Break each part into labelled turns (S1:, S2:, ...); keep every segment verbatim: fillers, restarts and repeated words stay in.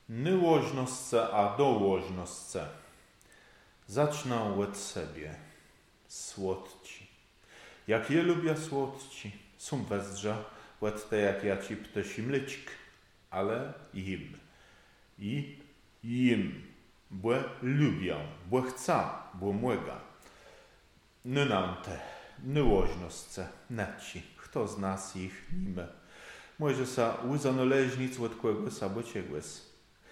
S1: Nyłożnosce a dołożnosce. Zacznę od siebie. Słodci. Jak je lubię słodci, są wezdrza, od te jak ja ci ptasi mleczk, ale im. I im. Bo lubię, bo chcę, bo młega. Nynante, nyłożnosce, neci, kto z nas ich nime. Może sa uzanoleżnic od kogo sabociegłes.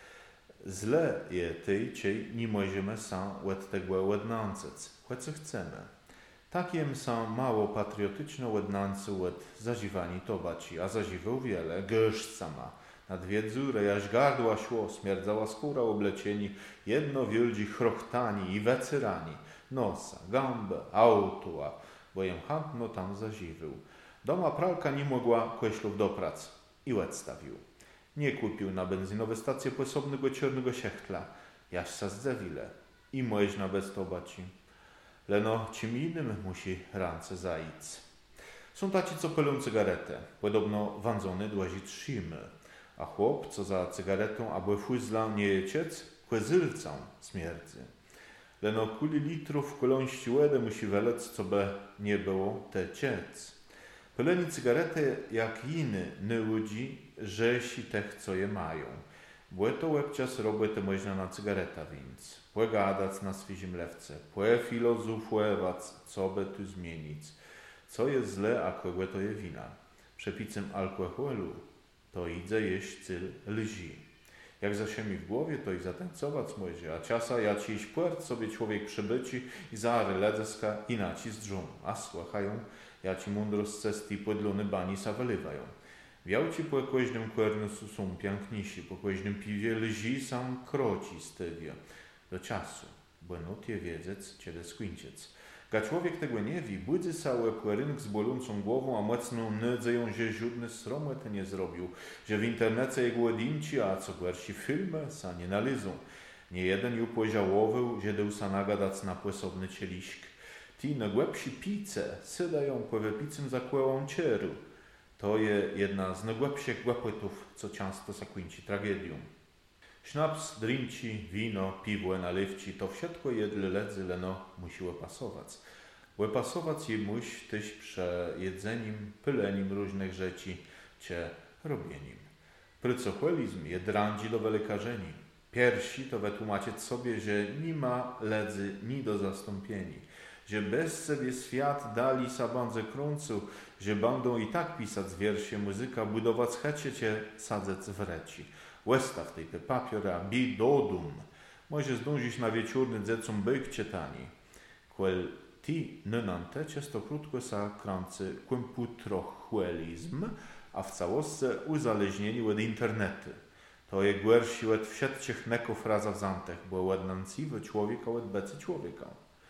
S1: Zle je tej, cej nie możemy sam od tego odnancec, choć chcemy. Takiem są mało patriotyczne odnance od zażywani tobaci, a zażywał wiele, gęszcz sama. Nad wiedzu rejaż gardła szło, śmierdzała skóra oblecieni, jedno wieldzi chrochtani i wecyrani, nosa, gębę, autua, bo jem chętno tam zażywał. Doma pralka nie mogła koślów do prac i łeb stawił. Nie kupił na benzynowe stacje posobnego czarnego siechtla, jaś sa zdzewile i można bez tobaci. Leno czym innym musi rance zaic. Są taci, co pelą cygaretę, podobno wandzony dłazi trzymy, a chłop, co za cygaretą, aby fuzla nie jeciec, kłezylcą śmierdzy. Leno kuli litrów koląści łedę musi welec, co by nie było te ciec. Peleni cygaretę jak iny ny ludzi, rzesi tych, co je mają. Bo to łebcias robię te można na cygareta więc. Płe gadac na swizim lewce, płe filozofować, co by tu zmienić. Co jest źle, a kogo to je wina. Przepicem alkoholu to idzie jeść cyl lži. Jak zasiemi w głowie, to i zatańcować może, a czasa ja ci iść płert sobie człowiek przybyci i zary ledzeska i nacisk dżum, a słuchają, ja ci mundro z cesty podlony bani sa wylywają. Wiał ci po koźnym kwernusu są piękniejsi, po koźnym piwie lži sam kroci stywie. Do czasu, bo not je wiedzec, ciele skwinciec. Ga człowiek tego nie wi, budzi całe płerynk z bolącą głową, a mocną nydzeją, że żudny sromy to nie zrobił, że w internecie jego odinci, a co gorsi filmy, sa nie nalizą. Nie jeden ju pożałował, że dał sa nagadać na płesobny cieliszk. Ti na głębsi pice sydają po wypicym zakłęłą cieru. To je jedna z najgłębszych głępotów, co często zakłęci tragedią. Sznaps, drinci, wino, piwo, nalewci, to wszystko jedle ledzy leno musiło pasować. Bo pasować je muś tyś prze jedzeniem, pyleniem różnych rzeczy, cie robieniem. Prycochwelizm je drandzi do wylekarzeni. Pierwsi to wytłumaczyć sobie, że nie ma ledzy ni do zastąpieni. Że bez sobie świat dali sabandze krącu, że będą i tak pisać wiersze, muzyka, budować checie cię sadzec w reci. Łestaw tej te papiora, bi dodum. Może zdążyć na wieczórny dzecum byk czytani. Quel ti nynante często krótko sa kręcy komputrochwelizm, a w całostce uzależnieni od internety. To je gwersi od wszystkich nekofrazów zantech, bo od nanciwy człowieka od becy człowieka.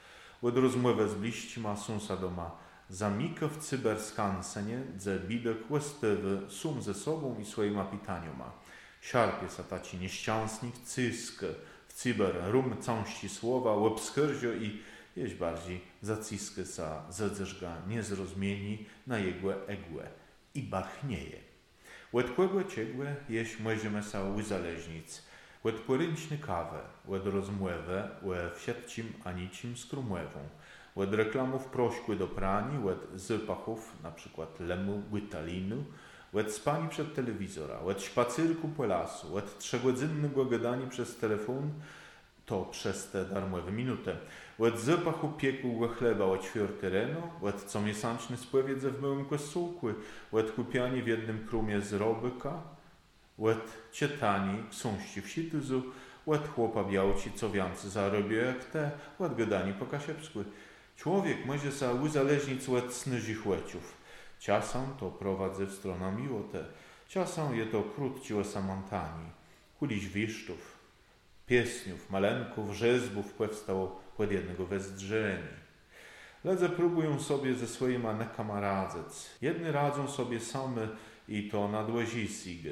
S1: Od rozmowy z bliźcima ma sunsa doma. Zamika w cyberskansenie, dze bidek włastywy sum ze sobą i swoim apitanioma. Szarpie sa taci nieszczęsnik cyskę w cyber rum cąści słowa, łeb skrzio i jeść bardziej zaciskę sa zedzeszga niezrozumieni na jego egłe i barchnieje. Łed kłegłe ciegłe jeść możemy sa uzależnić. Łed porynczny kawę, łed rozmłewę, łed wsiadcim anicim skrumłewą. Łed reklamów prośkły do prani, łed zapachów, na przykład lemu, wytalinu, łed spani przed telewizora, łed szpacyrku po lasu, łed trzygodzinnego gadania przez telefon, to przez te darmowe minuty. Łed zapachu piekłego chleba o ćwiarty rano, łed comiesięczny spływiec w małym kosułku, łed kupiani w jednym krumie z robyka, łed czytani książki w situzu, łed chłopa białci, co więcej zarobią jak te, łed gadani po kasiepsku. Człowiek może sa uzależnić łed snyżich łeciów. Czasem to prowadzę w stronę miłote, czasem je to krótci osamantani. Kuliś wiszczów, piesniów, malenków, rzezbów powstało od jednego wezdrzeni. Ledze próbują sobie ze swoimi nekama radzec. Jedni radzą sobie same i to na dłezisige.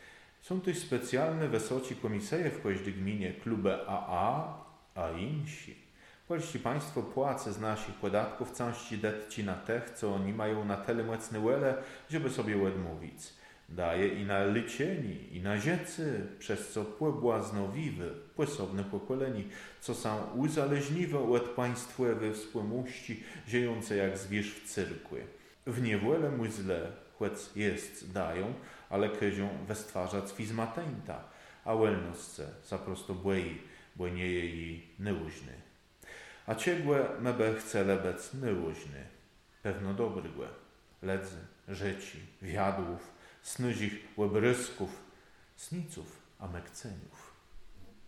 S1: Są też specjalne wesoci komiseje w każdej gminie, kluby A A, a insi. Polści państwo płace z naszych podatków części detci na tych, co oni mają na tyle mocne łele, żeby sobie odmówić. Daje i na lycieni, i na ziecy, przez co płe błaznowiwy, płysowne pokoleni, co są uzależniwe od państwowej wspólności, ziejące jak zwierz w cyrkły. W niewiele mu źle, choć jest dają, ale kyzią westwarzać fizmatenta, a welnosce zaprosto błei, bo nie jej nyłuźny. A ciegłe mebe chce lebec nyłuźny, pewno dobrygłe, ledzy, rzeci, wiadłów, snyzich łebrysków, sniców, a mekceniów.